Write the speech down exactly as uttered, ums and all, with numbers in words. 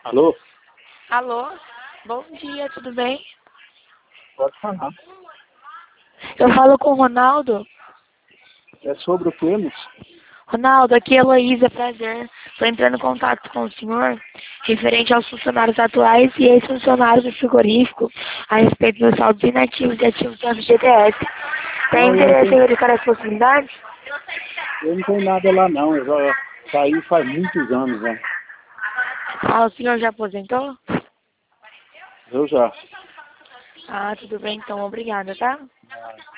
Alô? Alô? Bom dia, tudo bem? Pode falar. Eu falo com o Ronaldo. É sobre o que, moço? Ronaldo, aqui é a Heloísa, prazer. Estou entrando em contato com o senhor referente aos funcionários atuais e ex-funcionários do frigorífico a respeito dos saldos inativos e ativos do F G T S. Tem Não, eu não interesse em tenho, verificar as possibilidades? eu não tenho nada lá não. Eu já saí faz muitos anos, né? Ah, o senhor já aposentou? Eu já. Ah, tudo bem, então. Obrigada, tá?